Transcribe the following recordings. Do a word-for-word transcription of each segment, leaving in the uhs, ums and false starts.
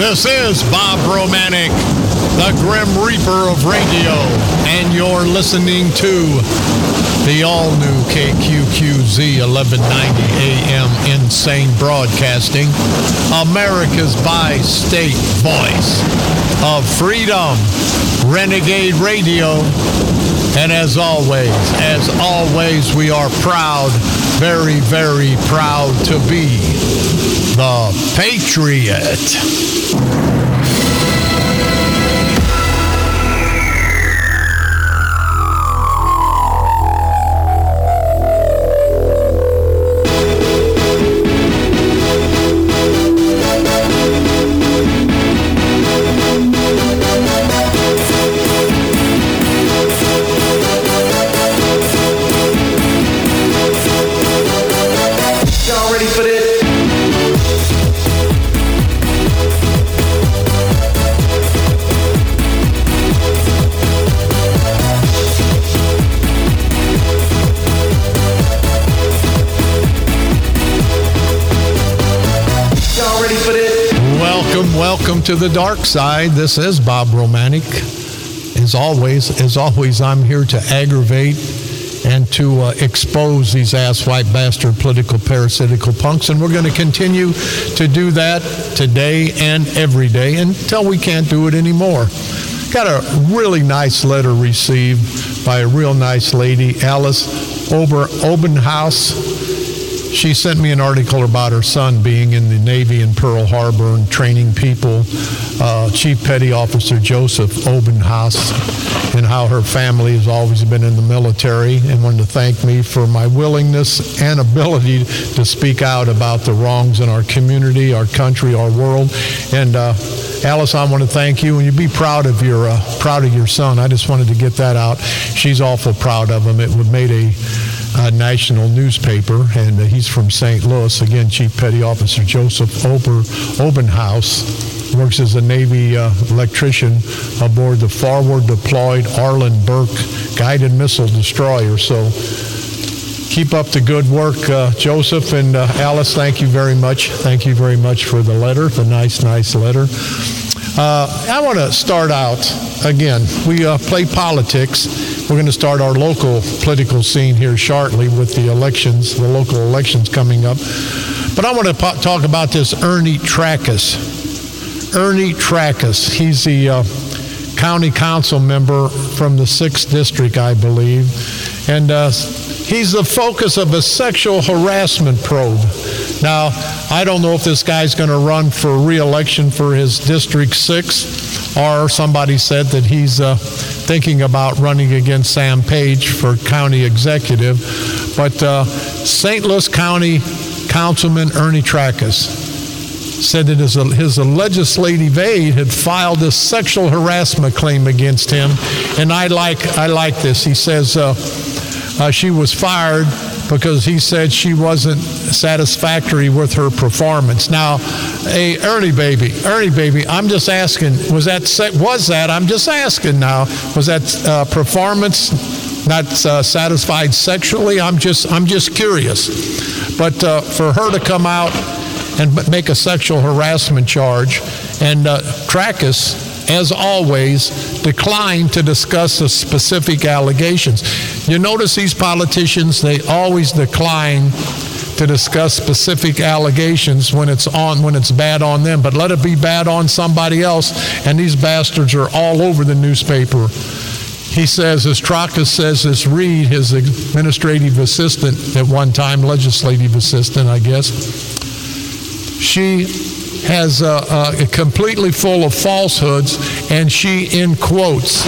This is Bob Romanek, the Grim Reaper of radio, and you're listening to the all-new K Q Q Z eleven ninety A M Insane Broadcasting, America's bi-state voice of freedom, Renegade Radio. And as always, as always, we are proud, very, very proud to be the Patriot. Welcome to the dark side. This is Bob Romanek. As always, as always, I'm here to aggravate and to uh, expose these ass-white bastard political parasitical punks, and we're going to continue to do that today and every day until we can't do it anymore. Got a really nice letter received by a real nice lady, Alice Ober Obenhaus. She sent me an article about her son being in the Navy in Pearl Harbor and training people, uh, Chief Petty Officer Joseph Obenhaus, and how her family has always been in the military, and wanted to thank me for my willingness and ability to speak out about the wrongs in our community, our country, our world. And uh, Alice, I want to thank you, and you be proud of your uh, proud of your son. I just wanted to get that out. She's awful proud of him. It would made a Uh, national newspaper, and uh, he's from Saint Louis. Again, Chief Petty Officer Joseph Ober, Obenhaus works as a Navy uh, electrician aboard the forward deployed Arleigh Burke guided missile destroyer. So keep up the good work, uh, Joseph, and uh, Alice, thank you very much. Thank you very much for the letter, the nice, nice letter. Uh, I want to start out, again, we uh, play politics. We're going to start our local political scene here shortly with the elections, the local elections coming up. But I want to po- talk about this Ernie Trakas. Ernie Trakas, he's the uh, county council member from the sixth District, I believe. And uh, he's the focus of a sexual harassment probe. Now, I don't know if this guy's going to run for re-election for his District six, or somebody said that he's uh, thinking about running against Sam Page for county executive. But uh, Saint Louis County Councilman Ernie Trakas said that his, his legislative aide had filed a sexual harassment claim against him. And I like, I like this. He says uh, uh, she was fired because he said she wasn't satisfactory with her performance. Now, hey, Ernie baby, Ernie baby, I'm just asking, was that, was that, I'm just asking now, was that uh, performance not uh, satisfied sexually? I'm just, I'm just curious. But uh, for her to come out and make a sexual harassment charge, and uh, Trakas, as always, declined to discuss the specific allegations. You notice these politicians, they always decline to discuss specific allegations when it's on, when it's bad on them, but let it be bad on somebody else, and these bastards are all over the newspaper. He says, as Trakas says, this Reed, his administrative assistant at one time, legislative assistant, I guess, she has uh, uh, completely full of falsehoods, and she, in quotes,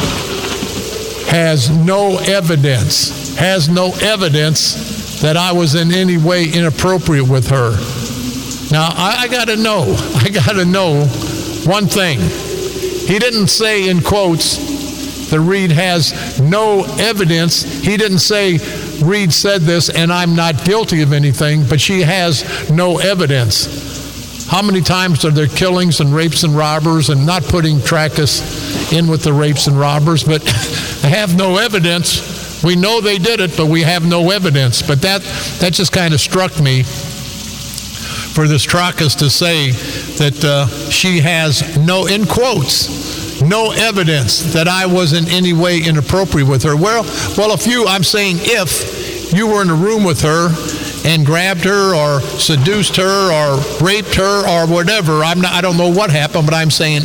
has no evidence, has no evidence that I was in any way inappropriate with her. Now, I, I got to know, I got to know one thing. He didn't say, in quotes, that Reed has no evidence. He didn't say, Reed said this and I'm not guilty of anything, but she has no evidence. How many times are there killings and rapes and robbers, and not putting Trakas in with the rapes and robbers, but they have no evidence. We know they did it, but we have no evidence. But that that just kind of struck me for this Trakas to say that uh, she has no, in quotes, no evidence that I was in any way inappropriate with her. Well, well, if you, I'm saying if you were in a room with her and grabbed her or seduced her or raped her or whatever, I'm not, I don't know what happened, but I'm saying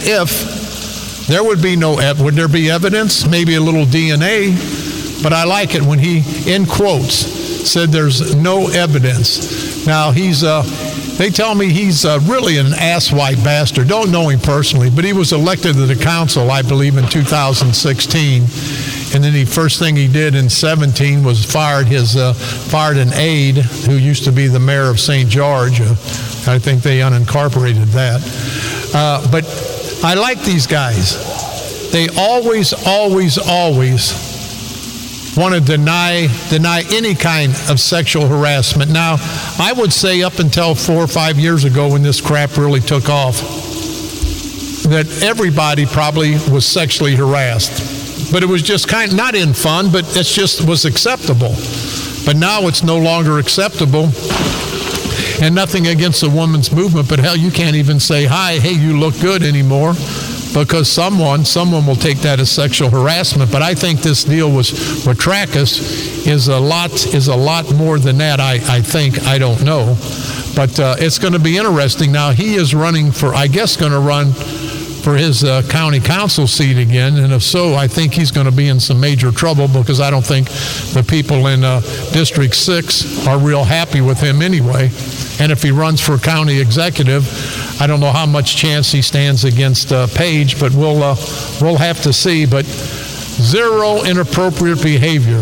if, there would be no, would there be evidence? Maybe a little D N A, but I like it when he, in quotes, said there's no evidence. Now, he's, uh, they tell me he's uh, really an asswipe bastard. Don't know him personally, but he was elected to the council, I believe, in two thousand sixteen. And then the first thing he did in seventeen was fired his uh, fired an aide who used to be the mayor of Saint George. Uh, I think they unincorporated that. Uh, but I like these guys. They always, always, always want to deny deny any kind of sexual harassment. Now, I would say up until four or five years ago when this crap really took off, that everybody probably was sexually harassed. But it was just kind of not in fun, but it just was acceptable. But now it's no longer acceptable. And nothing against the women's movement, but hell, you can't even say, hi, hey, you look good anymore, because someone someone will take that as sexual harassment. But I think this deal with, with Trachis is a lot is a lot more than that. I, I think. I don't know. But uh, it's going to be interesting. Now, he is running for, I guess, going to run for his uh, county council seat again. And if so, I think he's going to be in some major trouble, because I don't think the people in uh, District six are real happy with him anyway. And if he runs for county executive, I don't know how much chance he stands against uh, Page, but we'll uh, we'll have to see. But zero inappropriate behavior,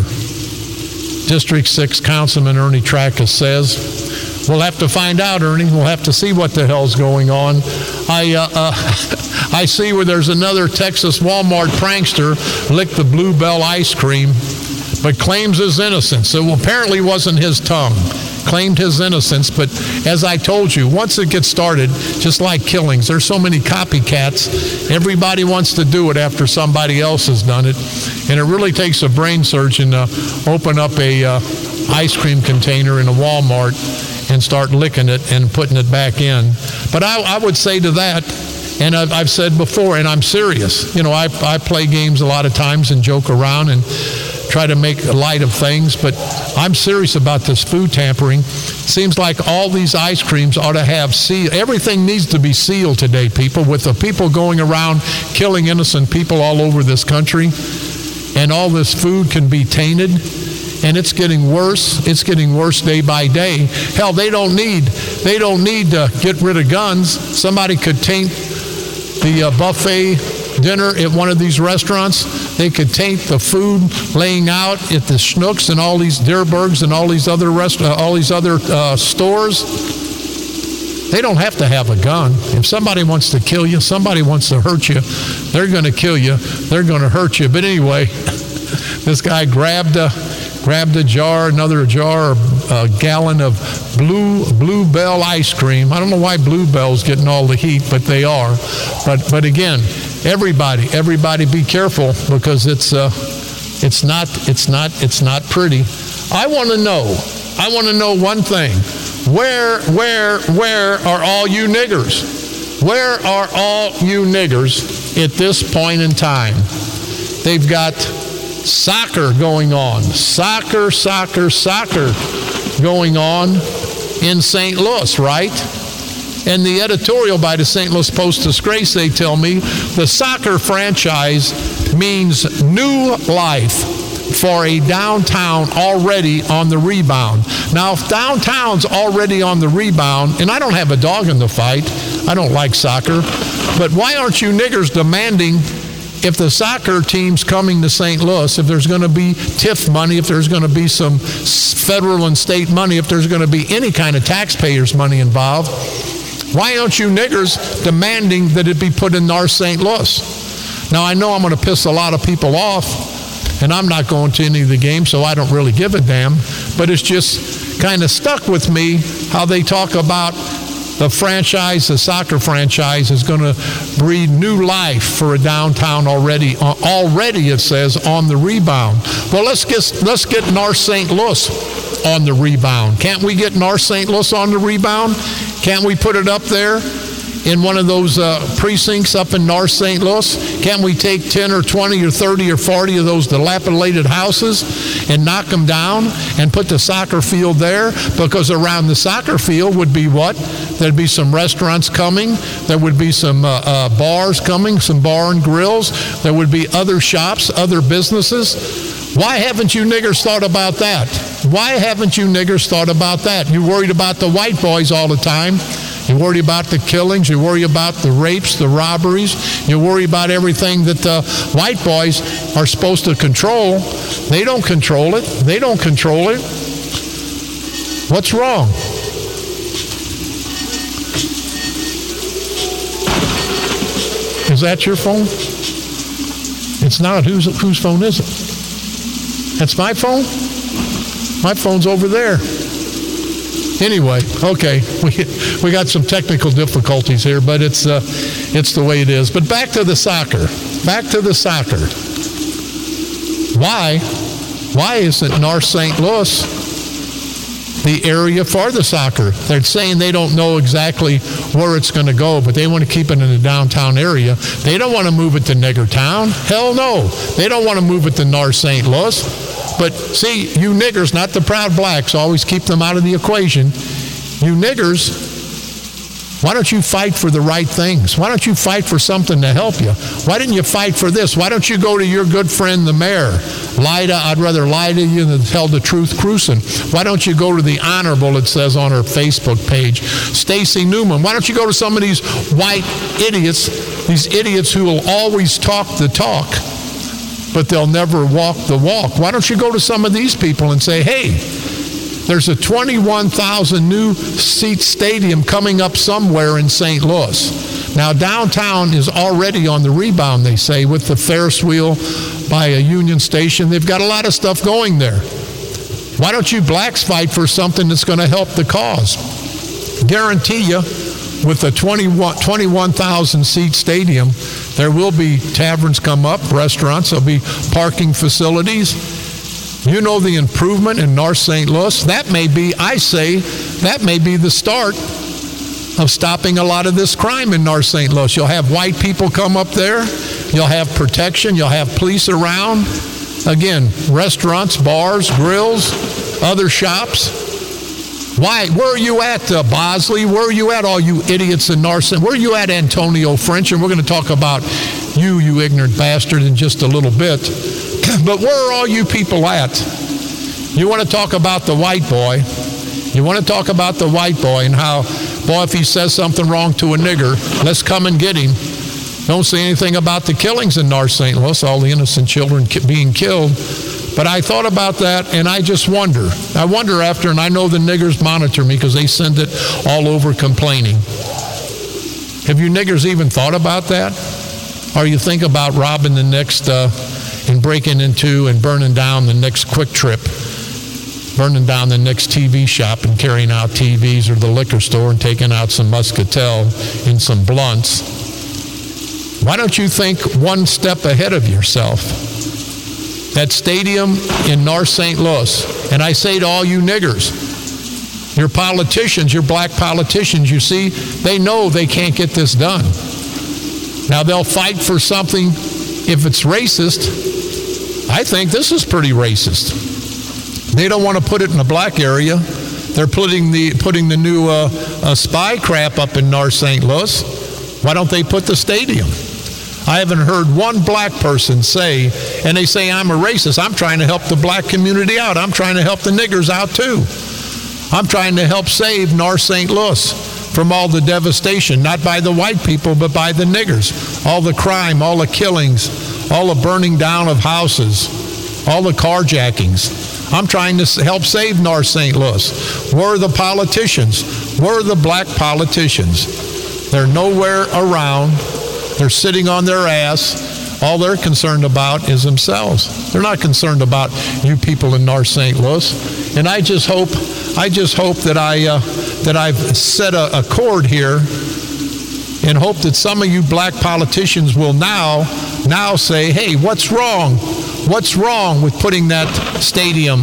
District six Councilman Ernie Trachis says. We'll have to find out, Ernie. We'll have to see what the hell's going on. I uh, uh, I see where there's another Texas Walmart prankster licked the Bluebell ice cream, but claims his innocence. So apparently wasn't his tongue. Claimed his innocence, but as I told you, once it gets started, just like killings, there's so many copycats. Everybody wants to do it after somebody else has done it, and it really takes a brain surgeon to open up a uh, ice cream container in a Walmart and start licking it and putting it back in. But I, I would say to that, and I've, I've said before, and I'm serious, you know, I, I play games a lot of times and joke around and try to make light of things, but I'm serious about this food tampering. Seems like all these ice creams ought to have seal. Everything needs to be sealed today, people, with the people going around killing innocent people all over this country, and all this food can be tainted, and it's getting worse. It's getting worse day by day. Hell, they don't need, they don't need to get rid of guns. Somebody could taint the uh, buffet dinner at one of these restaurants. They could taint the food laying out at the Schnucks and all these Dierbergs and all these other rest, uh, all these other uh, stores. They don't have to have a gun. If somebody wants to kill you, somebody wants to hurt you, they're going to kill you. They're going to hurt you. But anyway, this guy grabbed a grabbed a jar, another jar, a gallon of blue Bluebell ice cream. I don't know why Bluebell's getting all the heat, but they are. But but again, everybody, everybody, be careful, because it's uh, it's not it's not it's not pretty. I want to know. I want to know one thing. Where where where are all you niggers? Where are all you niggers at this point in time? They've got soccer going on. Soccer, soccer, soccer going on in Saint Louis, right? And the editorial by the Saint Louis Post-Disgrace, they tell me, the soccer franchise means new life for a downtown already on the rebound. Now, if downtown's already on the rebound, and I don't have a dog in the fight, I don't like soccer, but why aren't you niggers demanding, if the soccer team's coming to Saint Louis, if there's going to be T I F money, if there's going to be some federal and state money, if there's going to be any kind of taxpayers' money involved, why aren't you niggers demanding that it be put in North Saint Louis? Now, I know I'm going to piss a lot of people off, and I'm not going to any of the games, so I don't really give a damn, but it's just kind of stuck with me how they talk about the franchise, the soccer franchise, is going to breathe new life for a downtown already, already it says, on the rebound. Well, let's get, let's get North Saint Louis on the rebound. Can't we get North Saint Louis on the rebound? Can't we put it up there in one of those uh, precincts up in North Saint Louis? Can't we take ten or twenty or thirty or forty of those dilapidated houses and knock them down and put the soccer field there? Because around the soccer field would be what? There'd be some restaurants coming. There would be some uh, uh, bars coming, some bar and grills. There would be other shops, other businesses. Why haven't you niggers thought about that? Why haven't you niggers thought about that? You're worried about the white boys all the time. You worry about the killings. You worry about the rapes, the robberies. You worry about everything that the white boys are supposed to control. They don't control it. They don't control it. What's wrong? Is that your phone? It's not. Whose, whose phone is it? That's my phone? My phone's over there. Anyway, okay, we we got some technical difficulties here, but it's uh, it's the way it is. But back to the soccer. Back to the soccer. Why? Why isn't North Saint Louis the area for the soccer? They're saying they don't know exactly where it's going to go, but they want to keep it in the downtown area. They don't want to move it to Niggertown. Hell no. They don't want to move it to North Saint Louis. But see, you niggers, not the proud blacks, always keep them out of the equation. You niggers, why don't you fight for the right things? Why don't you fight for something to help you? Why didn't you fight for this? Why don't you go to your good friend, the mayor? Lie to, I'd rather lie to you than tell the truth, Cruson. Why don't you go to the honorable, it says on her Facebook page, Stacy Newman? Why don't you go to some of these white idiots, these idiots who will always talk the talk, but they'll never walk the walk? Why don't you go to some of these people and say, hey, there's a twenty-one thousand new seat stadium coming up somewhere in Saint Louis. Now, downtown is already on the rebound, they say, with the Ferris wheel by a Union Station. They've got a lot of stuff going there. Why don't you blacks fight for something that's going to help the cause? Guarantee you, with a twenty-one thousand seat stadium, there will be taverns come up, restaurants, there'll be parking facilities. You know the improvement in North Saint Louis? That may be, I say, that may be the start of stopping a lot of this crime in North Saint Louis. You'll have white people come up there. You'll have protection. You'll have police around. Again, restaurants, bars, grills, other shops. Why? Where are you at, uh, Bosley? Where are you at, all you idiots in North Saint Louis? Where are you at, Antonio French? And we're going to talk about you, you ignorant bastard, in just a little bit. But where are all you people at? You want to talk about the white boy. You want to talk about the white boy and how, boy, if he says something wrong to a nigger, let's come and get him. Don't say anything about the killings in North Saint Louis, all the innocent children being killed. But I thought about that, and I just wonder. I wonder after, and I know the niggers monitor me because they send it all over complaining. Have you niggers even thought about that? Or you think about robbing the next, uh, and breaking into and burning down the next Quick Trip, burning down the next T V shop and carrying out T Vs, or the liquor store and taking out some Muscatel and some blunts? Why don't you think one step ahead of yourself? That stadium in North Saint Louis, and I say to all you niggers, your politicians, your black politicians, you see, they know they can't get this done. Now, they'll fight for something if it's racist. I think this is pretty racist. They don't want to put it in a black area. They're putting the putting the new uh, uh, spy crap up in North Saint Louis. Why don't they put the stadium? I haven't heard one black person say, and they say I'm a racist. I'm trying to help the black community out. I'm trying to help the niggers out too. I'm trying to help save North Saint Louis from all the devastation, not by the white people, but by the niggers. All the crime, all the killings, all the burning down of houses, all the carjackings. I'm trying to help save North Saint Louis. Where are the politicians? Where are the black politicians? They're nowhere around. They're sitting on their ass. All they're concerned about is themselves. They're not concerned about you people in North Saint Louis. And I just hope, I just hope that I uh, that I've set a, a chord here, and hope that some of you black politicians will now now say, hey, what's wrong? What's wrong with putting that stadium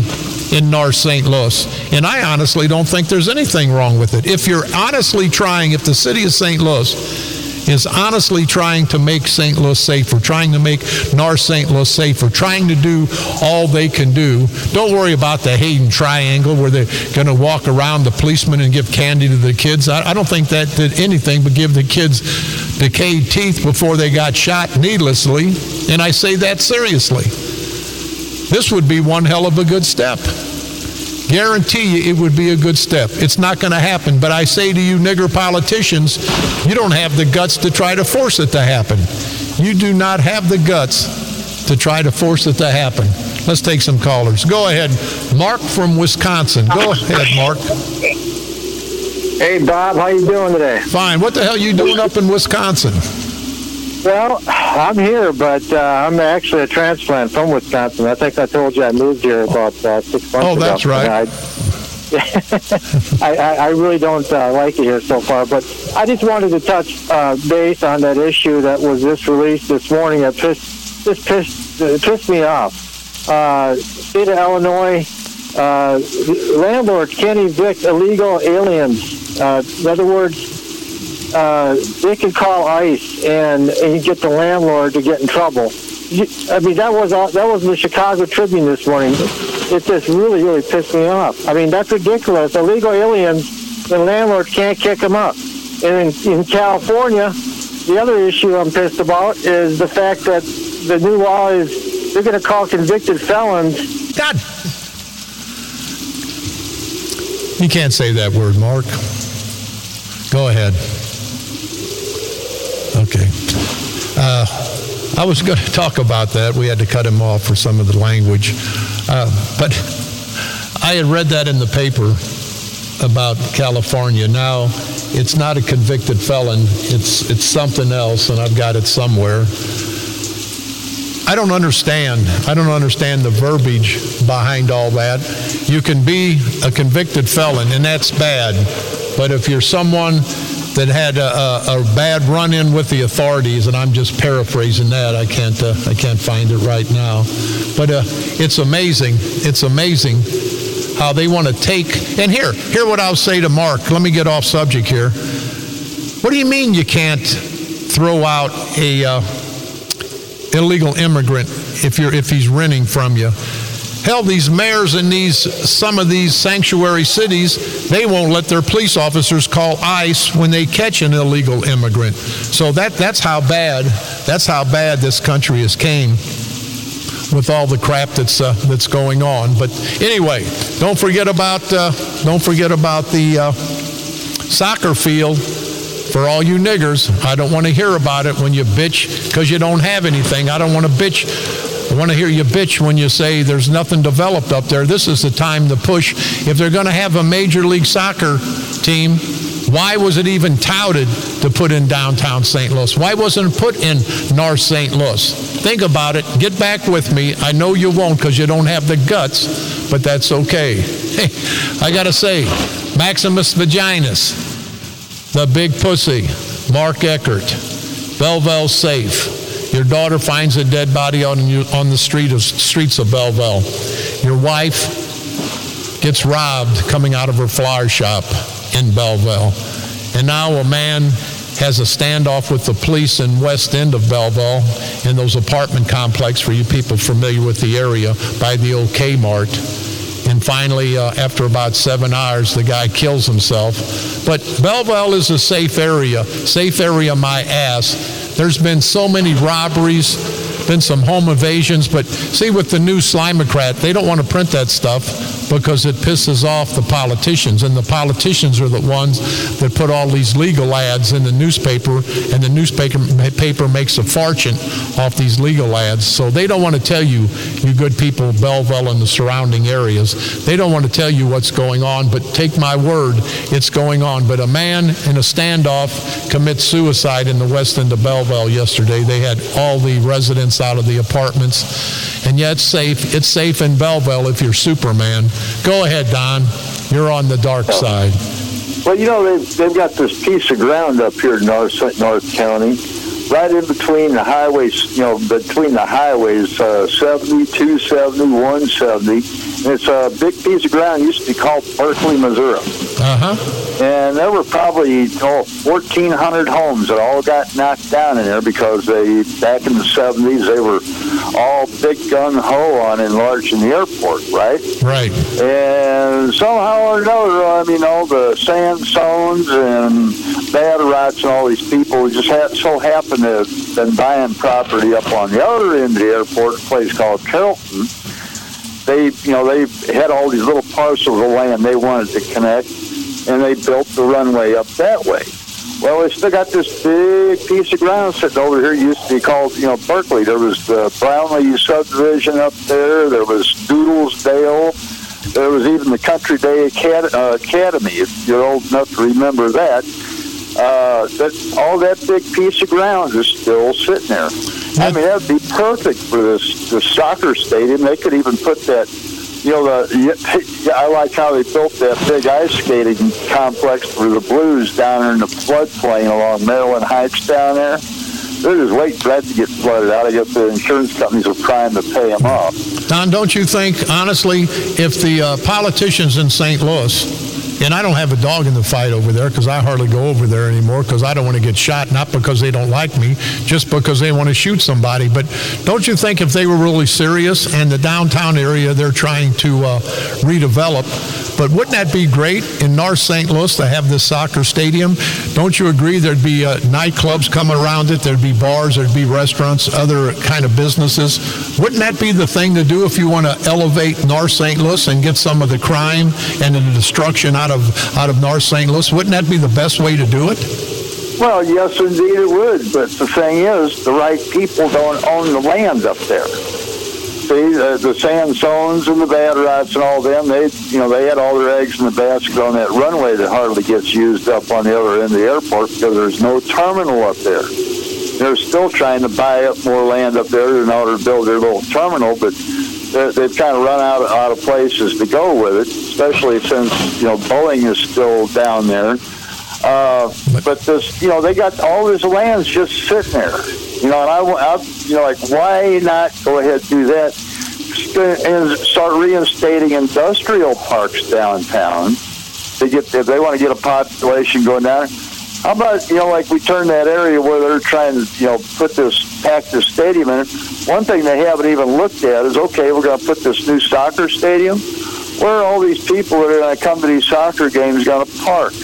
in North Saint Louis. And I honestly don't think there's anything wrong with it. If you're honestly trying, if the city of Saint Louis is honestly trying to make Saint Louis safer, trying to make North Saint Louis safer, trying to do all they can do, don't worry about the Hayden Triangle where they're going to walk around the policemen and give candy to the kids. I, I don't think that did anything but give the kids decayed teeth before they got shot needlessly, and I say that seriously. This would be one hell of a good step. Guarantee you it would be a good step. It's not going to happen, but I say to you nigger politicians, you don't have the guts to try to force it to happen. You do not have the guts to try to force it to happen. Let's take some callers. Go ahead. Mark from Wisconsin. Go ahead, Mark. Hey, Bob. How you doing today? Fine. What the hell are you doing up in Wisconsin? Well, I'm here, but uh, I'm actually a transplant from Wisconsin. I think I told you I moved here about uh, six months ago. Oh, that's right. I, I, I really don't uh, like it here so far, but I just wanted to touch uh, base on that issue that was just released this morning that pissed, just pissed, uh, pissed me off. Uh, state of Illinois, uh, landlords can't evict illegal aliens. Uh, in other words, Uh, they could call ICE and, and get the landlord to get in trouble. I mean, that was all, that was the Chicago Tribune this morning. It just really, really pissed me off. I mean, that's ridiculous. Illegal aliens, the landlord can't kick them up. And in, in California, the other issue I'm pissed about is the fact that the new law is they're going to call convicted felons. God. You can't say that word, Mark. Go ahead. Okay. Uh, I was going to talk about that. We had to cut him off for some of the language. Uh, but I had read that in the paper about California. Now, it's not a convicted felon. It's it's something else, and I've got it somewhere. I don't understand. I don't understand the verbiage behind all that. You can be a convicted felon, and that's bad. But if you're someone that had a, a, a bad run-in with the authorities, and I'm just paraphrasing that. I can't uh, I can't find it right now. But uh, it's amazing. It's amazing how they want to take. And here, here what I'll say to Mark. Let me get off subject here. What do you mean you can't throw out a uh, illegal immigrant if you're if he's renting from you? Hell, these mayors in these some of these sanctuary cities, they won't let their police officers call ICE when they catch an illegal immigrant. So that that's how bad that's how bad this country has came with all the crap that's uh, that's going on. But anyway, don't forget about uh, don't forget about the uh, soccer field. For all you niggers, I don't want to hear about it when you bitch because you don't have anything. I don't want to bitch. I want to hear you bitch when you say there's nothing developed up there. This is the time to push. If they're going to have a Major League Soccer team, why was it even touted to put in downtown Saint Louis? Why wasn't it put in North Saint Louis? Think about it. Get back with me. I know you won't because you don't have the guts, but that's okay. Hey, I got to say, Maximus Vaginas, the big pussy, Mark Eckert, Belleville safe. Your daughter finds a dead body on you, on the street of, streets of Belleville. Your wife gets robbed coming out of her flower shop in Belleville. And now a man has a standoff with the police in West End of Belleville in those apartment complex for you people familiar with the area by the old Kmart. And finally, uh, after about seven hours, the guy kills himself. But Belleville is a safe area. Safe area, my ass. There's been so many robberies, been some home invasions, but see, with the new Slimocrat, they don't want to print that stuff because it pisses off the politicians, and the politicians are the ones that put all these legal ads in the newspaper, and the newspaper paper makes a fortune off these legal ads. So they don't want to tell you, you good people of Belleville and the surrounding areas, they don't want to tell you what's going on, but take my word, it's going on. But a man in a standoff commits suicide in the west end of Belleville yesterday. They had all the residents out of the apartments, and yet it's safe. It's safe in Belleville if you're Superman. Go ahead, Don. You're on the dark side. Well, you know, they've, they've got this piece of ground up here in North, North County, right in between the highways, you know, between the highways, uh, seventy, two seventy, one seventy, It's a big piece of ground. It used to be called Berkeley, Missouri. Uh-huh. And there were probably oh, fourteen hundred homes that all got knocked down in there because they, back in the seventies, they were all big gun-ho on enlarging the airport, right? Right. And somehow or another, I mean, all the Sansones and Batterats and all these people just had, so happened to have been buying property up on the other end of the airport, a place called Carrollton. They, you know, they had all these little parcels of land they wanted to connect, and they built the runway up that way. Well, they still got this big piece of ground sitting over here. It used to be called, you know, Berkeley. There was the Brownlee subdivision up there. There was Doodlesdale. There was even the Country Day Academy, if you're old enough to remember that. Uh, that all that big piece of ground is still sitting there. I mean, that would be perfect for this, this soccer stadium. They could even put that, you know, the, I like how they built that big ice skating complex for the Blues down there in the floodplain along Maryland Heights down there. They're just waiting for that to get flooded out. I guess the insurance companies are trying to pay them off. Don, don't you think, honestly, if the uh, politicians in Saint Louis, and I don't have a dog in the fight over there because I hardly go over there anymore because I don't want to get shot, not because they don't like me, just because they want to shoot somebody. But don't you think if they were really serious and the downtown area they're trying to uh, redevelop, but wouldn't that be great in North Saint Louis to have this soccer stadium? Don't you agree there'd be uh, nightclubs coming around it, there'd be bars, there'd be restaurants, other kind of businesses? Wouldn't that be the thing to do if you want to elevate North Saint Louis and get some of the crime and the destruction out of out of North Saint Louis? Wouldn't that be the best way to do it? Well, yes, indeed it would. But the thing is, the right people don't own the land up there. See, the, the Sansones and the Batterats and all them, they, you know, they had all their eggs in the basket on that runway that hardly gets used up on the other end of the airport because there's no terminal up there. They're still trying to buy up more land up there in order to build their little terminal, but they've kind of run out of, out of places to go with it, especially since, you know, Boeing is still down there. Uh, but this, you know, they got all this land just sitting there. You know, and I, I, you know, like, why not go ahead and do that and start reinstating industrial parks downtown to get, if they want to get a population going down. How about, you know, like we turn that area where they're trying to, you know, put this, pack this stadium in it. One thing they haven't even looked at is, okay, we're going to put this new soccer stadium. Where are all these people that are going to come to these soccer games going to park?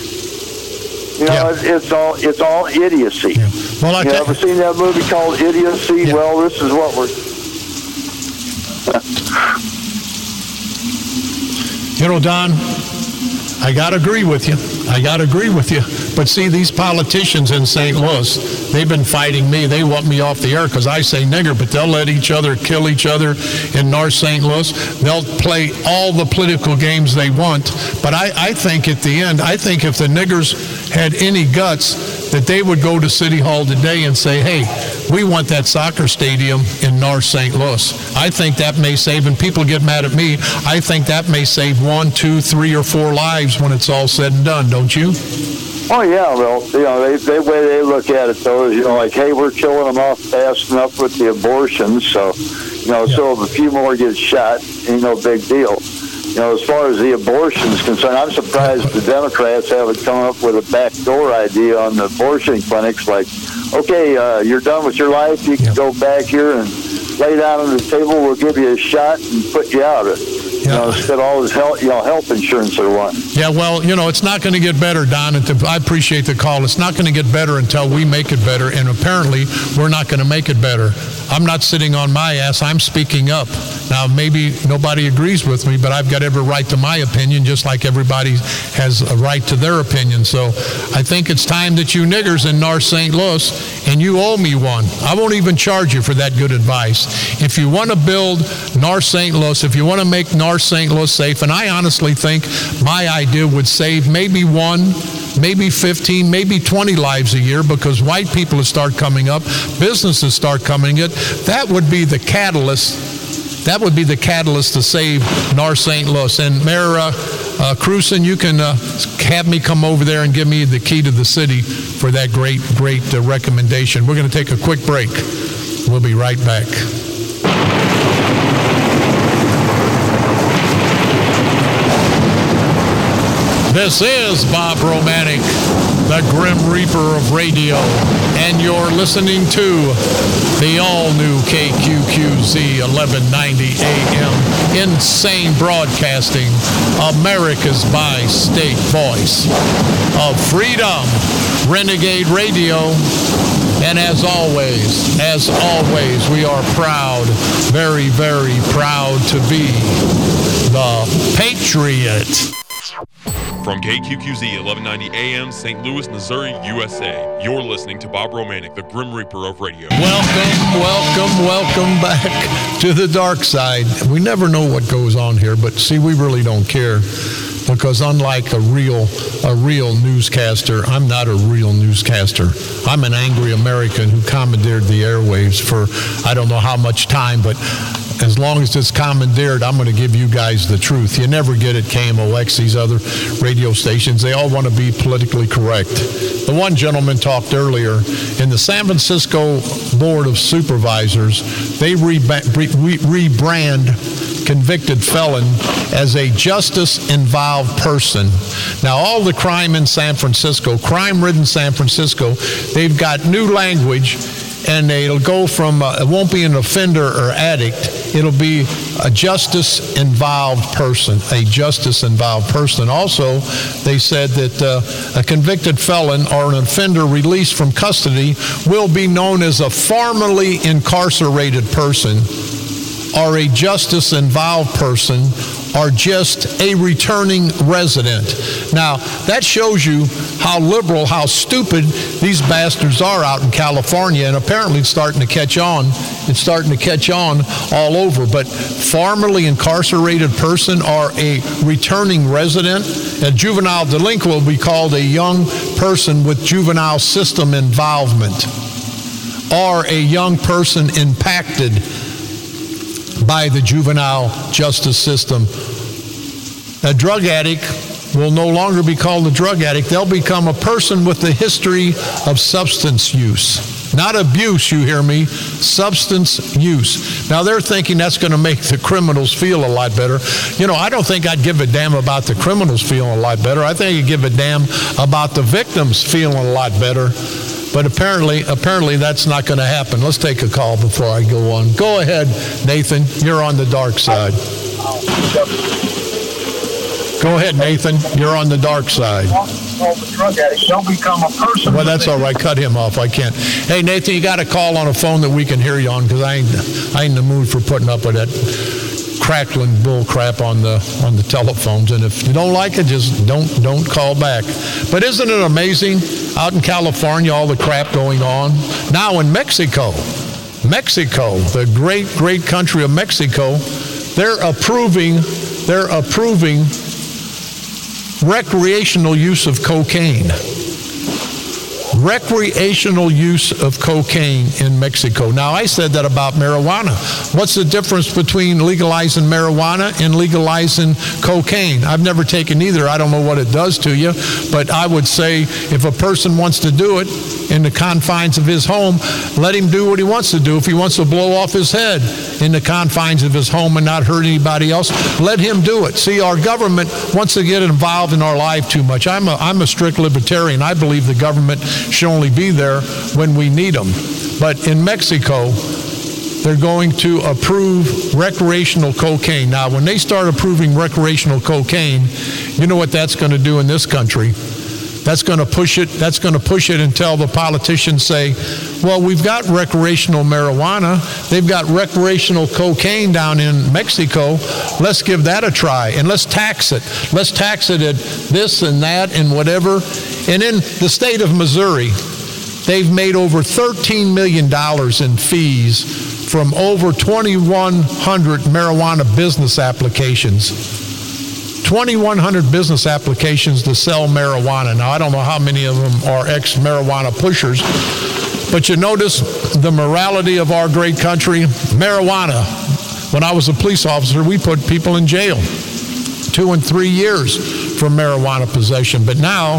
You know, yeah. it's, it's all it's all idiocy. Yeah. Well, I you ever seen that movie called Idiocy? Yeah. Well, this is what we're... You know, Don, I got to agree with you. I got to agree with you. But see, these politicians in Saint Louis, they've been fighting me. They want me off the air because I say nigger, but they'll let each other kill each other in North Saint Louis. They'll play all the political games they want. But I, I think at the end, I think if the niggers had any guts, that they would go to City Hall today and say, hey, we want that soccer stadium in North Saint Louis. I think that may save, and people get mad at me, I think that may save one, two, three, or four lives when it's all said and done, don't you? Oh, yeah, well, you know, they, the way they look at it, though, is, you know, like, hey, we're killing them off fast enough with the abortions, so, you know, yeah. so if a few more get shot, ain't no big deal. You know, as far as the abortion is concerned, I'm surprised the Democrats haven't come up with a backdoor idea on the abortion clinics, like, okay, uh, you're done with your life, you can yeah. go back here and lay down on the table, we'll give you a shot and put you out of it. You know, instead of all this health, you know, health insurance or what. Yeah, well, you know, it's not going to get better, Don. And to, I appreciate the call. It's not going to get better until we make it better, and apparently we're not going to make it better. I'm not sitting on my ass. I'm speaking up. Now, maybe nobody agrees with me, but I've got every right to my opinion, just like everybody has a right to their opinion. So I think it's time that you niggers in North Saint Louis, and you owe me one. I won't even charge you for that good advice. If you want to build North Saint Louis, if you want to make North Saint Louis safe, and I honestly think my idea would save maybe one, maybe fifteen, maybe twenty lives a year, because white people will start coming up, businesses start coming in. That would be the catalyst. That would be the catalyst to save North Saint Louis. And Mayor uh, uh, Krewson, you can uh, have me come over there and give me the key to the city for that great, great uh, recommendation. We're going to take a quick break. We'll be right back. This is Bob Romanek, the Grim Reaper of radio, and you're listening to the all-new K Q Q Z eleven ninety A M, Insane Broadcasting, America's bi-state voice of freedom, Renegade Radio. And as always, as always, we are proud, very, very proud to be the Patriot. From K Q Q Z eleven ninety A M, Saint Louis, Missouri, U S A, you're listening to Bob Romanek, the Grim Reaper of radio. Welcome, welcome, welcome back to the dark side. We never know what goes on here, but see, we really don't care. Because unlike a real a real newscaster, I'm not a real newscaster. I'm an angry American who commandeered the airwaves for I don't know how much time, but as long as it's commandeered, I'm going to give you guys the truth. You never get it, K M O X, these other radio stations. They all want to be politically correct. The one gentleman talked earlier, in the San Francisco Board of Supervisors, they reba- re- rebrand convicted felon as a justice-involved person. Now, all the crime in San Francisco, crime-ridden San Francisco, they've got new language, and it'll go from, uh, it won't be an offender or addict, it'll be a justice-involved person, a justice-involved person. Also, they said that uh, a convicted felon or an offender released from custody will be known as a formerly incarcerated person, or a justice-involved person, or just a returning resident. Now, that shows you how liberal, how stupid these bastards are out in California, and apparently it's starting to catch on. It's starting to catch on all over. But formerly incarcerated person or a returning resident, a juvenile delinquent will be called a young person with juvenile system involvement, or a young person impacted by the juvenile justice system. A drug addict will no longer be called a drug addict. They'll become a person with a history of substance use. Not abuse, you hear me? Substance use. Now, they're thinking that's going to make the criminals feel a lot better. You know, I don't think I'd give a damn about the criminals feeling a lot better. I think I'd give a damn about the victims feeling a lot better. But apparently, apparently that's not going to happen. Let's take a call before I go on. Go ahead, Nathan. You're on the dark side. Go ahead, Nathan. You're on the dark side. They'll become a person. Well, that's all right. Cut him off. I can't. Hey, Nathan, you got a call on a phone that we can hear you on, because I ain't, I ain't in the mood for putting up with that crackling bull crap on the on the telephones. And if you don't like it, just don't don't call back. But isn't it amazing out in California, all the crap going on? Now in Mexico, Mexico, the great, great country of Mexico, they're approving, they're approving recreational use of cocaine. Recreational use of cocaine in Mexico. Now, I said that about marijuana. What's the difference between legalizing marijuana and legalizing cocaine? I've never taken either. I don't know what it does to you, but I would say if a person wants to do it in the confines of his home, let him do what he wants to do. If he wants to blow off his head in the confines of his home and not hurt anybody else, let him do it. See, our government wants to get involved in our life too much. I'm a, I'm a strict libertarian. I believe the government should only be there when we need them. But in Mexico, they're going to approve recreational cocaine. Now, when they start approving recreational cocaine, you know what that's going to do in this country? That's going to push it. That's going to push it until the politicians say, well, we've got recreational marijuana. They've got recreational cocaine down in Mexico. Let's give that a try, and let's tax it. Let's tax it at this and that and whatever. And in the state of Missouri, they've made over thirteen million dollars in fees from over twenty-one hundred marijuana business applications. twenty-one hundred business applications to sell marijuana. Now, I don't know how many of them are ex-marijuana pushers, but you notice the morality of our great country. Marijuana. When I was a police officer, we put people in jail two and three years for marijuana possession. But now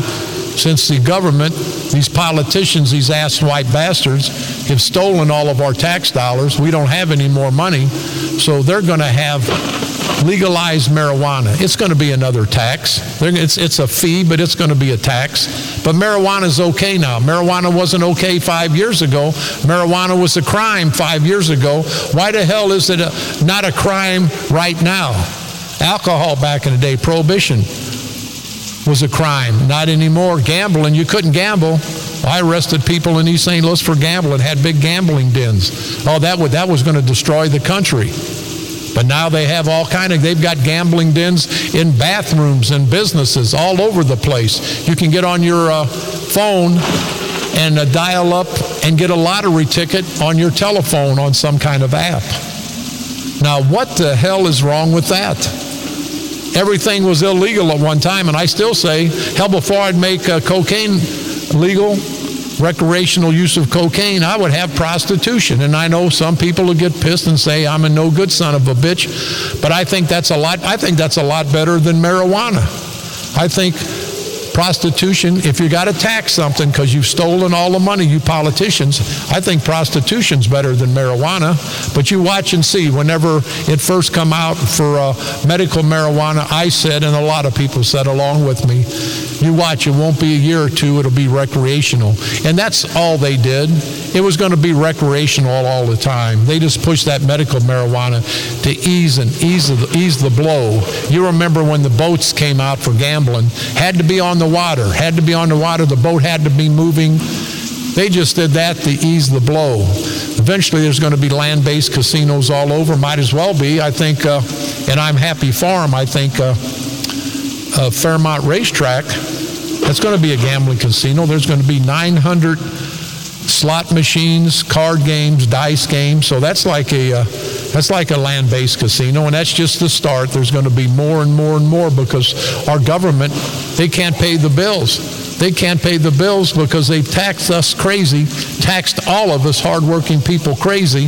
since the government, these politicians, these asswipe bastards, have stolen all of our tax dollars. We don't have any more money, so they're going to have legalized marijuana. It's going to be another tax. It's, it's a fee, but it's going to be a tax. But marijuana is okay now. Marijuana wasn't okay five years ago. Marijuana was a crime five years ago. Why the hell is it a, not a crime right now? Alcohol back in the day, prohibition, was a crime. Not anymore. Gambling, you couldn't gamble. I arrested people in East Saint Louis for gambling, had big gambling dens. Oh, that would, that was going to destroy the country. But now they have all kind of, they've got gambling dens in bathrooms and businesses all over the place. You can get on your uh, phone and uh, dial up and get a lottery ticket on your telephone on some kind of app. Now, what the hell is wrong with that? Everything was illegal at one time, and I still say, hell, before I'd make uh, cocaine legal, recreational use of cocaine, I would have prostitution. And I know some people will get pissed and say I'm a no good son of a bitch, but I think that's a lot I think that's a lot better than marijuana. I think prostitution, if you got to tax something because you've stolen all the money, you politicians, I think prostitution's better than marijuana. But you watch and see, whenever it first come out for uh, medical marijuana, I said, and a lot of people said along with me, you watch, it won't be a year or two, it'll be recreational. And that's all they did. It was going to be recreational all, all the time. They just pushed that medical marijuana to ease and ease the, ease the blow. You remember when the boats came out for gambling, had to be on the water, had to be on the water, the boat had to be moving. They just did that to ease the blow. Eventually there's going to be land-based casinos all over, might as well be. I think, uh, and I'm happy for them, I think uh, uh, Fairmont Racetrack, that's going to be a gambling casino. There's going to be nine hundred slot machines, card games, dice games. So that's like a uh, that's like a land-based casino, and that's just the start. There's going to be more and more and more because our government, they can't pay the bills. They can't pay the bills because they've taxed us crazy, taxed all of us hardworking people crazy.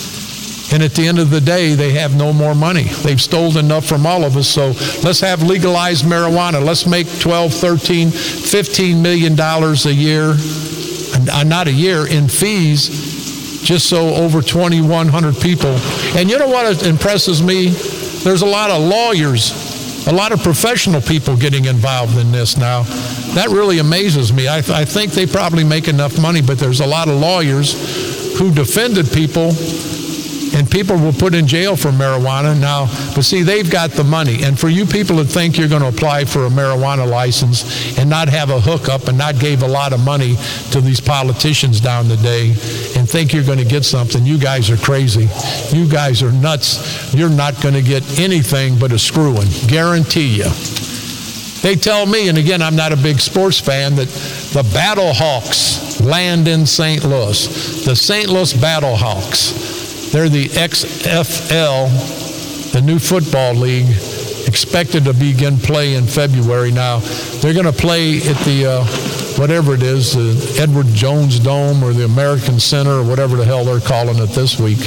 And at the end of the day, they have no more money. They've stolen enough from all of us. So let's have legalized marijuana. Let's make twelve, thirteen, fifteen million dollars a year, uh, not a year, in fees, just so over twenty-one hundred people. And you know what impresses me? There's a lot of lawyers, a lot of professional people getting involved in this now. That really amazes me. I, th- I think they probably make enough money, but there's a lot of lawyers who defended people, and people were put in jail for marijuana now. But see, they've got the money. And for you people that think you're going to apply for a marijuana license and not have a hookup and not give a lot of money to these politicians down the day and think you're going to get something, you guys are crazy. You guys are nuts. You're not going to get anything but a screwing. Guarantee you. They tell me, and again, I'm not a big sports fan, that the Battlehawks land in Saint Louis. The Saint Louis Battlehawks. They're the X F L, the new football league, expected to begin play in February. Now, they're going to play at the, uh, whatever it is, the Edward Jones Dome or the American Center or whatever the hell they're calling it this week.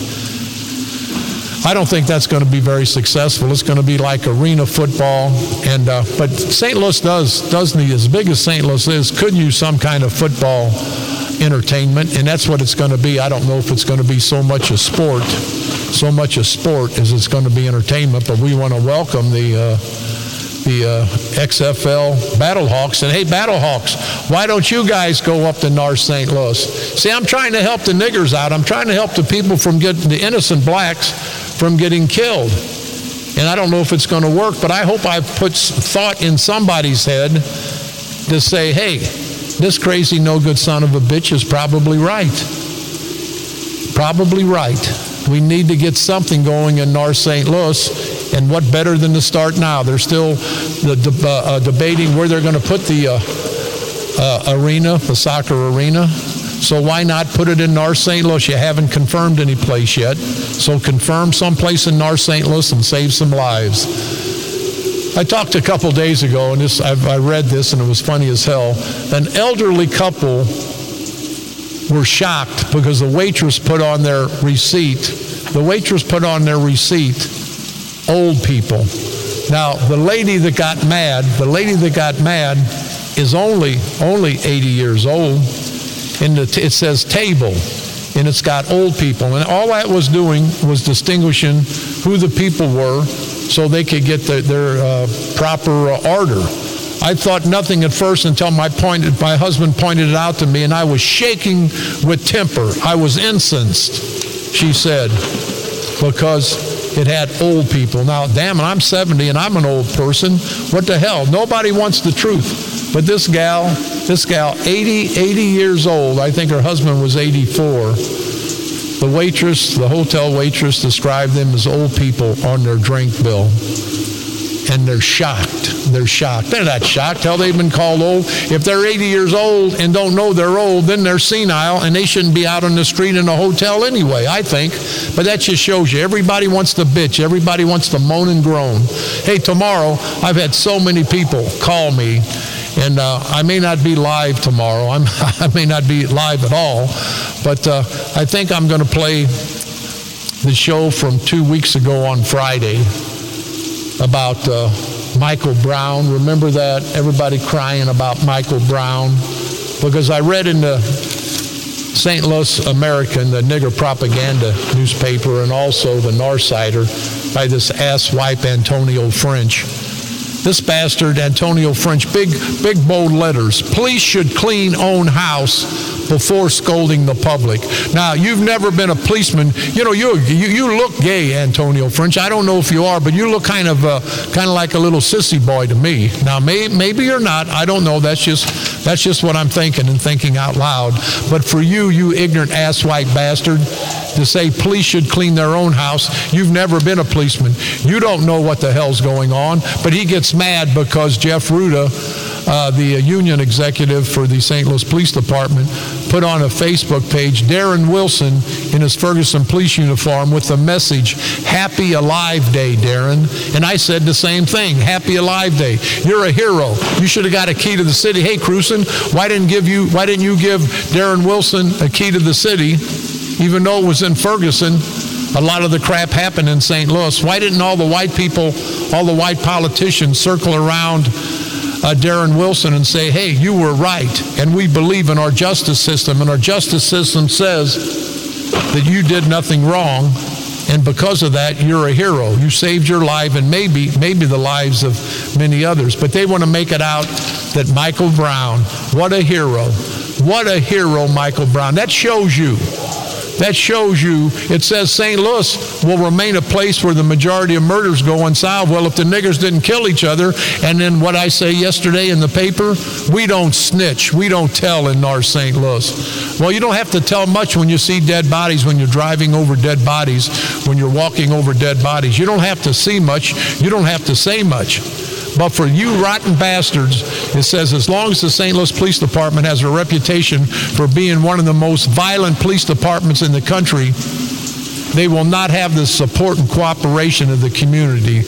I don't think that's going to be very successful. It's going to be like arena football. And uh, but Saint Louis does, does need, as big as Saint Louis is, could use some kind of football entertainment, and that's what it's going to be. I don't know if it's going to be so much a sport, so much a sport as it's going to be entertainment, but we want to welcome the uh, the uh, X F L Battlehawks. And hey, Battlehawks, why don't you guys go up to North Saint Louis? See, I'm trying to help the niggers out. I'm trying to help the people from getting, the innocent blacks from getting killed. And I don't know if it's going to work, but I hope I've put thought in somebody's head to say, hey, this crazy no-good son of a bitch is probably right. Probably right. We need to get something going in North Saint Louis, and what better than to start now? They're still the, de- uh, debating where they're going to put the uh, uh, arena, the soccer arena. So why not put it in North Saint Louis? You haven't confirmed any place yet. So confirm someplace in North Saint Louis and save some lives. I talked a couple days ago, and this I've, I read this, and it was funny as hell. An elderly couple were shocked because the waitress put on their receipt, the waitress put on their receipt, old people. Now, the lady that got mad, the lady that got mad is only only eighty years old. And it says table, and it's got old people. And all that was doing was distinguishing who the people were so they could get the, their uh, proper uh, order. I thought nothing at first until my, point, my husband pointed it out to me, and I was shaking with temper. I was incensed, she said, because it had old people. Now, damn it, I'm seventy, and I'm an old person. What the hell? Nobody wants the truth. But this gal, this gal, eighty, eighty years old, I think her husband was eighty-four. The waitress, the hotel waitress described them as old people on their drink bill. And they're shocked. They're shocked. They're not shocked. Hell, they've been called old. If they're eighty years old and don't know they're old, then they're senile, and they shouldn't be out on the street in a hotel anyway, I think. But that just shows you. Everybody wants to bitch. Everybody wants to moan and groan. Hey, tomorrow, I've had so many people call me, and uh, I may not be live tomorrow. I'm, I may not be live at all. But uh, I think I'm going to play the show from two weeks ago on Friday about uh, Michael Brown. Remember that? Everybody crying about Michael Brown. Because I read in the Saint Louis American, the nigger propaganda newspaper, and also the Northsider by this asswipe Antonio French. This bastard, Antonio French, big, big bold letters. Police should clean own house before scolding the public. Now, you've never been a policeman. You know, you you, you look gay, Antonio French. I don't know if you are, but you look kind of uh, kind of like a little sissy boy to me. Now, may, maybe you're not. I don't know. That's just that's just what I'm thinking and thinking out loud. But for you, you ignorant asswipe bastard, to say police should clean their own house, you've never been a policeman. You don't know what the hell's going on. But he gets mad because Jeff Ruda, uh, the union executive for the Saint Louis Police Department, put on a Facebook page Darren Wilson in his Ferguson police uniform with the message, Happy Alive Day, Darren. And I said the same thing, Happy Alive Day. You're a hero. You should have got a key to the city. Hey, Cruson, why didn't give you? Why didn't you give Darren Wilson a key to the city, even though it was in Ferguson? A lot of the crap happened in Saint Louis. Why didn't all the white people, all the white politicians circle around Uh, Darren Wilson and say, hey, you were right, and we believe in our justice system, and our justice system says that you did nothing wrong, and because of that, you're a hero. You saved your life and maybe maybe the lives of many others. But they want to make it out that Michael Brown, what a hero. What a hero, Michael Brown. That shows you. That shows you, it says Saint Louis will remain a place where the majority of murders go unsolved. Well, if the niggers didn't kill each other, and then what I say yesterday in the paper, we don't snitch, we don't tell in North Saint Louis. Well, you don't have to tell much when you see dead bodies, when you're driving over dead bodies, when you're walking over dead bodies. You don't have to see much, you don't have to say much. But for you rotten bastards, it says as long as the Saint Louis Police Department has a reputation for being one of the most violent police departments in the country, they will not have the support and cooperation of the community.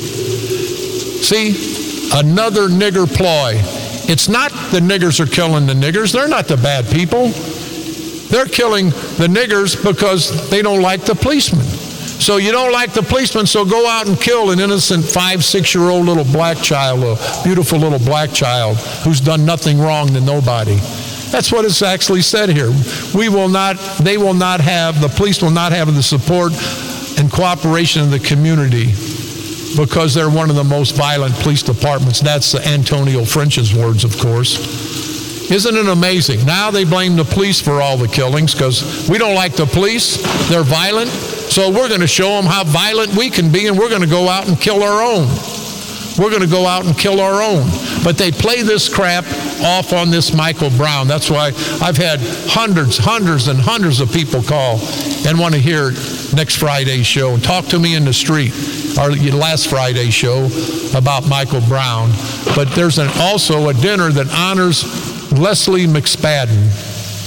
See, another nigger ploy. It's not the niggers are killing the niggers. They're not the bad people. They're killing the niggers because they don't like the policemen. So you don't like the policeman, so go out and kill an innocent five, six-year-old little black child, a beautiful little black child who's done nothing wrong to nobody. That's what it's actually said here. We will not, they will not have, the police will not have the support and cooperation of the community because they're one of the most violent police departments. That's Antonio French's words, of course. Isn't it amazing? Now they blame the police for all the killings because we don't like the police. They're violent. So we're going to show them how violent we can be, and we're going to go out and kill our own. We're going to go out and kill our own. But they play this crap off on this Michael Brown. That's why I've had hundreds, hundreds, and hundreds of people call and want to hear next Friday's show and talk to me in the street, or last Friday's show about Michael Brown. But there's an, also a dinner that honors Leslie McSpadden,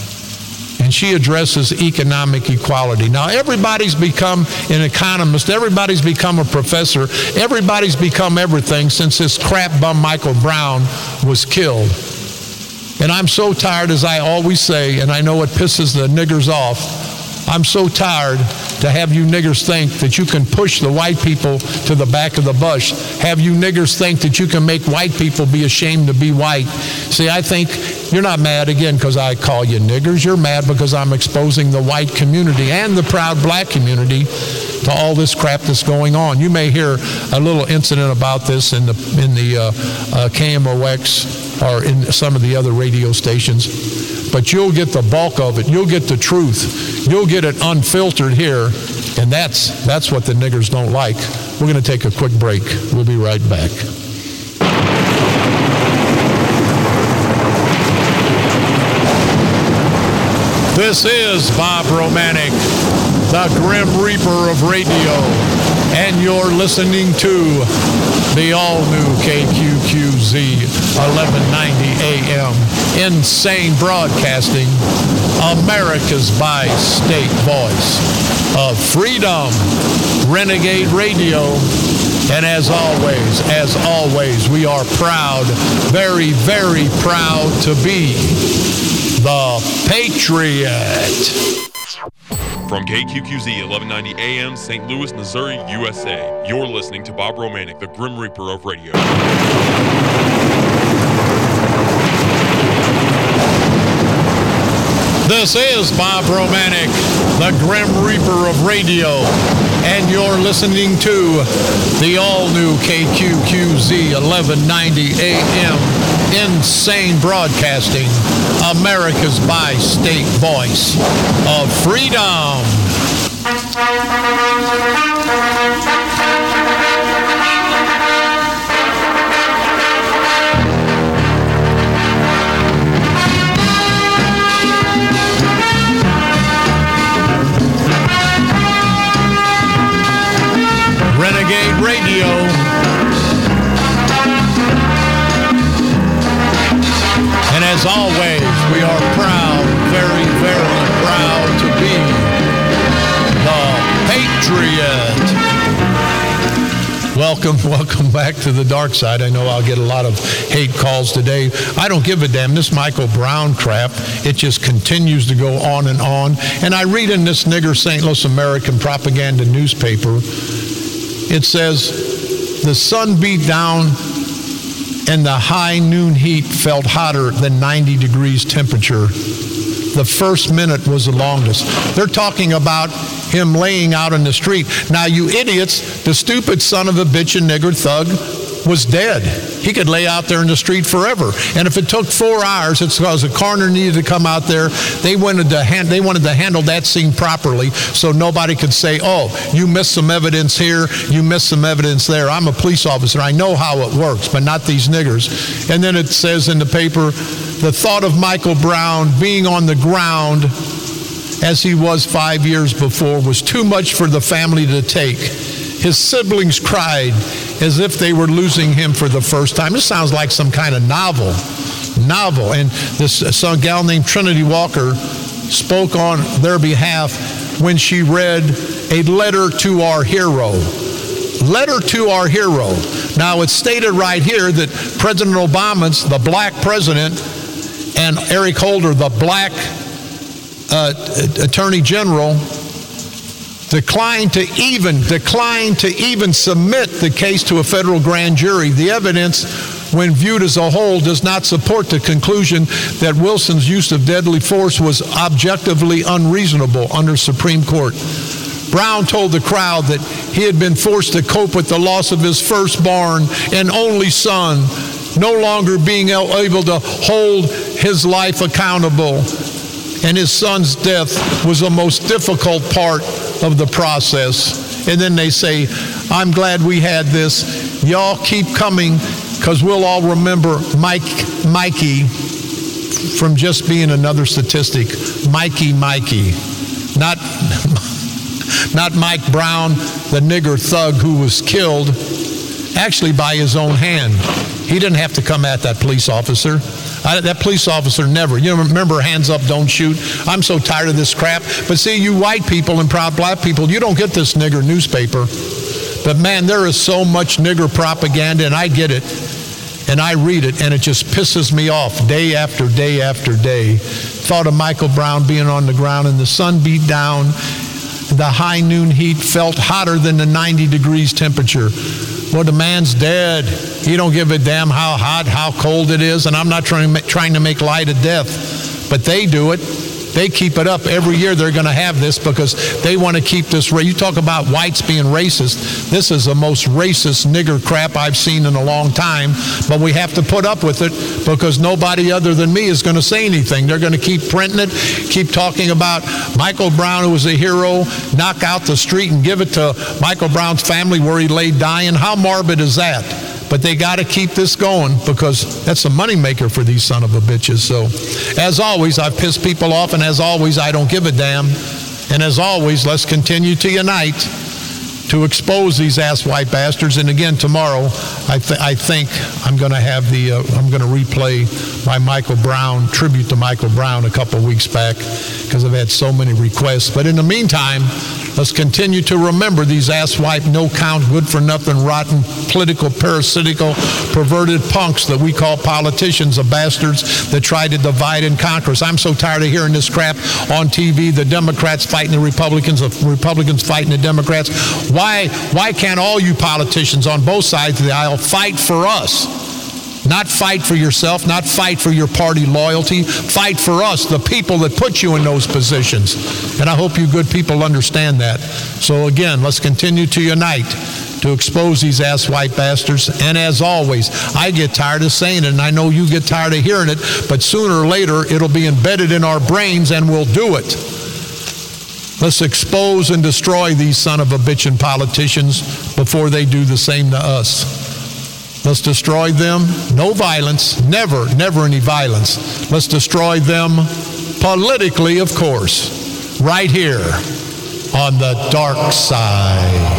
and she addresses economic equality. Now, everybody's become an economist. Everybody's become a professor. Everybody's become everything since this crap bum Michael Brown was killed. And I'm so tired, as I always say, and I know it pisses the niggers off, I'm so tired to have you niggers think that you can push the white people to the back of the bus, have you niggers think that you can make white people be ashamed to be white. See, I think you're not mad, again, because I call you niggers. You're mad because I'm exposing the white community and the proud black community to all this crap that's going on. You may hear a little incident about this in the in the uh, uh, K M O X or in some of the other radio stations, but you'll get the bulk of it. You'll get the truth. You'll get it unfiltered here, and that's that's what the niggers don't like. We're going to take a quick break. We'll be right back. This is Bob Romanek, the Grim Reaper of radio, and you're listening to the all-new K Q Q Z eleven ninety A M, Insane Broadcasting, America's bi-state voice of freedom, Renegade Radio. And as always, as always, we are proud, very, very proud to be the Patriot. From K Q Q Z eleven ninety A M, Saint Louis, Missouri, U S A, you're listening to Bob Romanek, the Grim Reaper of radio. This is Bob Romanek, the Grim Reaper of radio, and you're listening to the all-new K Q Q Z eleven ninety A M, Insane Broadcasting, America's bi-state voice of freedom. Renegade Radio. And as always, we are proud, very, very proud to be the Patriot. Welcome, welcome back to the dark side. I know I'll get a lot of hate calls today. I don't give a damn. This Michael Brown crap, it just continues to go on and on. And I read in this nigger Saint Louis American propaganda newspaper, it says, the sun beat down and the high noon heat felt hotter than ninety degrees temperature. The first minute was the longest. They're talking about him laying out in the street. Now, you idiots, the stupid son of a bitch and nigger thug was dead. He could lay out there in the street forever. And if it took four hours, it's because the coroner needed to come out there. They wanted to hand, they wanted to handle that scene properly so nobody could say, oh, you missed some evidence here, you missed some evidence there. I'm a police officer. I know how it works, but not these niggers. And then it says in the paper, the thought of Michael Brown being on the ground as he was five years before was too much for the family to take. His siblings cried as if they were losing him for the first time. This sounds like some kind of novel. Novel. And this uh, some gal named Trinity Walker spoke on their behalf when she read a letter to our hero. Letter to our hero. Now, it's stated right here that President Obama's the black president and Eric Holder, the black uh, attorney general, declined to even declined to even submit the case to a federal grand jury. The evidence, when viewed as a whole, does not support the conclusion that Wilson's use of deadly force was objectively unreasonable under Supreme Court. Brown told the crowd that he had been forced to cope with the loss of his firstborn and only son, no longer being able to hold his life accountable. And his son's death was the most difficult part of the process. And then they say, I'm glad we had this. Y'all keep coming, because we'll all remember Mike, Mikey from just being another statistic. Mikey, Mikey. Not, not Mike Brown, the nigger thug who was killed, actually by his own hand. He didn't have to come at that police officer. I, that police officer never. You know, remember, hands up, don't shoot. I'm so tired of this crap. But see, you white people and proud black people, you don't get this nigger newspaper. But man, there is so much nigger propaganda, and I get it, and I read it, and it just pisses me off day after day after day. Thought of Michael Brown being on the ground, and the sun beat down, the high noon heat felt hotter than the ninety degrees temperature. Well, the man's dead. He don't give a damn how hot, how cold it is, and I'm not trying to make, trying to make light of death, but they do it. They keep it up. Every year they're going to have this because they want to keep this. You talk about whites being racist. This is the most racist nigger crap I've seen in a long time, but we have to put up with it because nobody other than me is going to say anything. They're going to keep printing it, keep talking about Michael Brown, who was a hero, knock out the street and give it to Michael Brown's family where he lay dying. How morbid is that? But they got to keep this going because that's a moneymaker for these son of a bitches. So, as always, I've pissed people off, and as always, I don't give a damn. And as always, let's continue to unite to expose these ass white bastards. And again, tomorrow, I, th- I think I'm going to have the, uh, I'm going to replay my Michael Brown, tribute to Michael Brown a couple weeks back because I've had so many requests. But in the meantime, let's continue to remember these ass-wipe, no-count, good-for-nothing, rotten, political, parasitical, perverted punks that we call politicians, of bastards that try to divide and conquer us. I'm so tired of hearing this crap on T V, the Democrats fighting the Republicans, the Republicans fighting the Democrats. Why, why can't all you politicians on both sides of the aisle fight for us? Not fight for yourself, not fight for your party loyalty. Fight for us, the people that put you in those positions. And I hope you good people understand that. So again, let's continue to unite to expose these ass white bastards. And as always, I get tired of saying it, and I know you get tired of hearing it, but sooner or later, it'll be embedded in our brains, and we'll do it. Let's expose and destroy these son of a bitchin' politicians before they do the same to us. Let's destroy them. No violence. Never, never any violence. Let's destroy them politically, of course, right here on the dark side.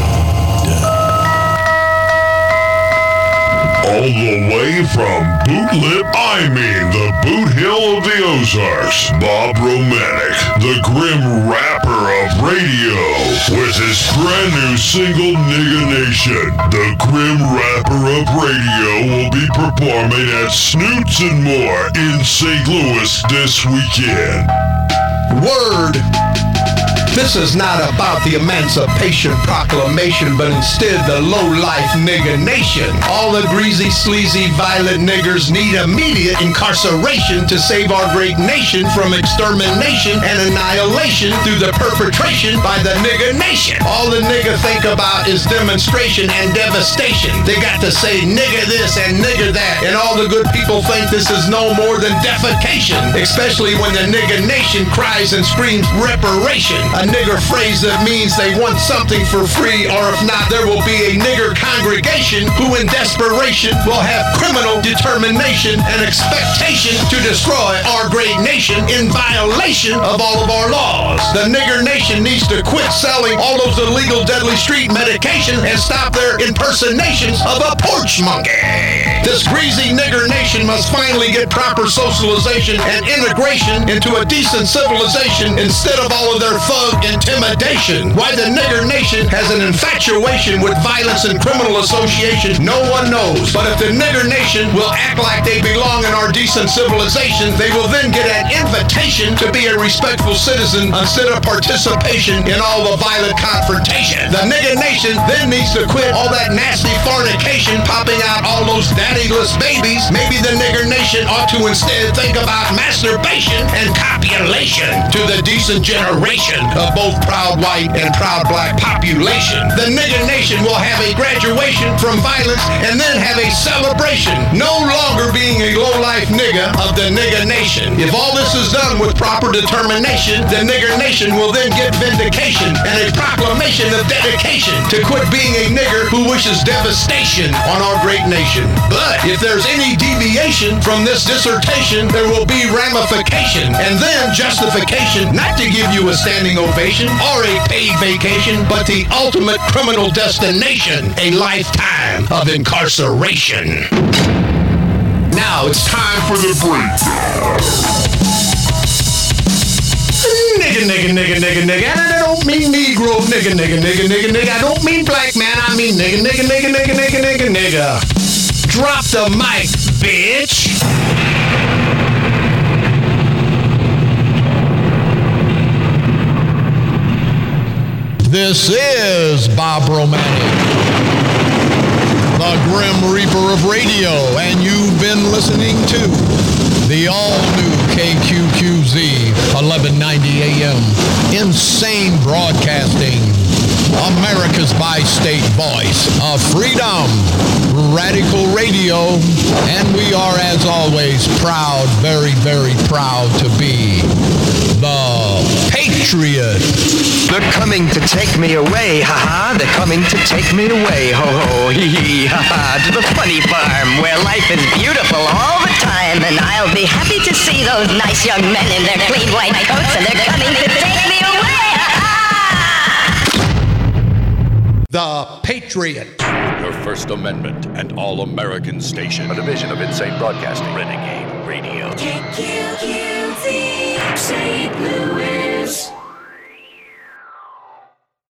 All the way from Bootlip, I mean the Boot Hill of the Ozarks, Bob Romanek, the grim rapper of radio, with his brand new single, Nigga Nation. The grim rapper of radio will be performing at Snoots and More in Saint Louis this weekend. Word! This is not about the Emancipation Proclamation, but instead the low-life nigga nation. All the greasy, sleazy, violent niggers need immediate incarceration to save our great nation from extermination and annihilation through the perpetration by the nigga nation. All the nigga think about is demonstration and devastation. They got to say nigga this and nigga that, and all the good people think this is no more than defecation, especially when the nigga nation cries and screams reparation. A nigger phrase that means they want something for free, or if not, there will be a nigger congregation who in desperation will have criminal determination and expectation to destroy our great nation in violation of all of our laws. The nigger nation needs to quit selling all those illegal deadly street medication and stop their impersonations of a porch monkey. This greasy nigger nation must finally get proper socialization and integration into a decent civilization instead of all of their thug intimidation. Why the nigger nation has an infatuation with violence and criminal association, no one knows. But if the nigger nation will act like they belong in our decent civilization, they will then get an invitation to be a respectful citizen instead of participation in all the violent confrontation. The nigger nation then needs to quit all that nasty fornication, popping out all those daddyless babies. Maybe the nigger nation ought to instead think about masturbation and copulation to the decent generation of both proud white and proud black population. The nigger nation will have a graduation from violence and then have a celebration, no longer being a low-life nigga of the nigger nation. If all this is done with proper determination, the nigger nation will then get vindication and a proclamation of dedication to quit being a nigger who wishes devastation on our great nation. But if there's any deviation from this dissertation, there will be ramification and then justification not to give you a standing ovation or a paid vacation, but the ultimate criminal destination, a lifetime of incarceration. Now it's time for the breakdown. Nigga, nigga, nigga, nigga, nigga. And I don't mean Negro, nigga, nigga, nigga, nigga, nigga. I don't mean black man, I mean nigga, nigga, nigga, nigga, nigga, nigga, nigga. Drop the mic, bitch. This is Bob Romanek, the Grim Reaper of radio, and you've been listening to the all-new K Q Q Z eleven ninety A M Insane Broadcasting, America's bi-state voice of freedom, Radical Radio, and we are, as always, proud, very, very proud to be the Patriot. They're coming to take me away, ha-ha. They're coming to take me away, ho-ho, hee-hee, ha-ha. To the funny farm where life is beautiful all the time. And I'll be happy to see those nice young men in their clean white coats. And they're coming to take me away, ha-ha. The Patriot. Your First Amendment and All-American Station. A division of Insane Broadcasting. Renegade Radio. K Q Q Z, Saint Louis.